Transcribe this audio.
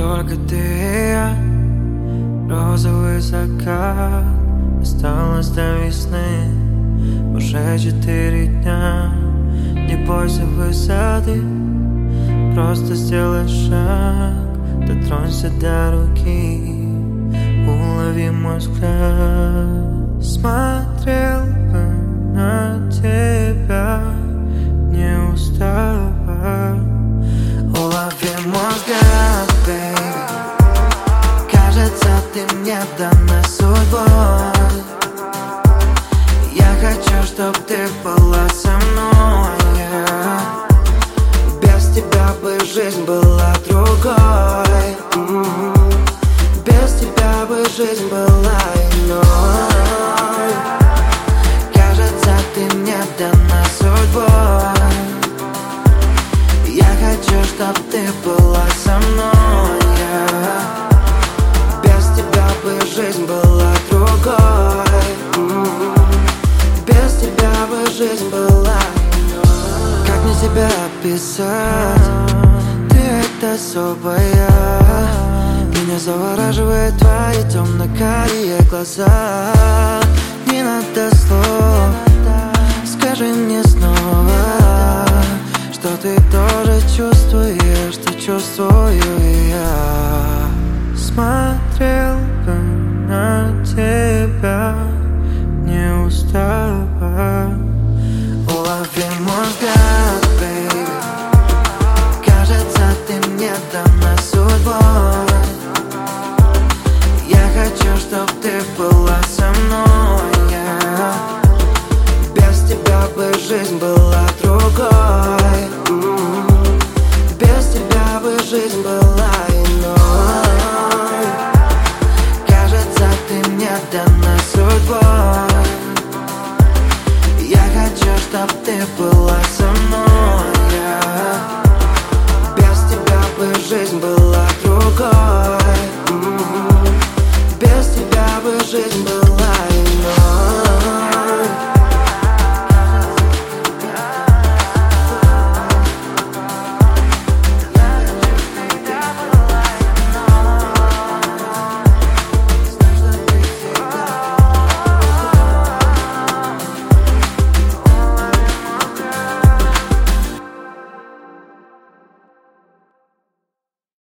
Только ты и я, розовый закат. Осталось до весны уже 4 дня. Не бойся высоты, просто сделай шаг. Дотронься до руки, улови мой взгляд. Смотрел бы на тебя, не уставая. Улови мой взгляд, baby. Кажется, ты мне дана судьбой. Я хочу, чтоб ты была со мной, yeah. Без тебя бы жизнь была другой. Без тебя бы жизнь была иной. Кажется, ты мне дана судьбой. Я хочу, чтоб ты была со мной, yeah. Без тебя бы жизнь была другой. Без тебя бы жизнь была иной. Как мне тебя описать? Ты это особая. Меня завораживают твои темно-карие глаза. Не надо слов, скажи мне снова, что ты тоже чувствуешь, что чувствую и я. Смотрел бы на тебя, не уставая. Улови мой взгляд, baby. Кажется, ты мне дана судьбой. Я хочу, чтоб ты была со мной, yeah. Без тебя бы жизнь была другой. Без тебя бы жизнь была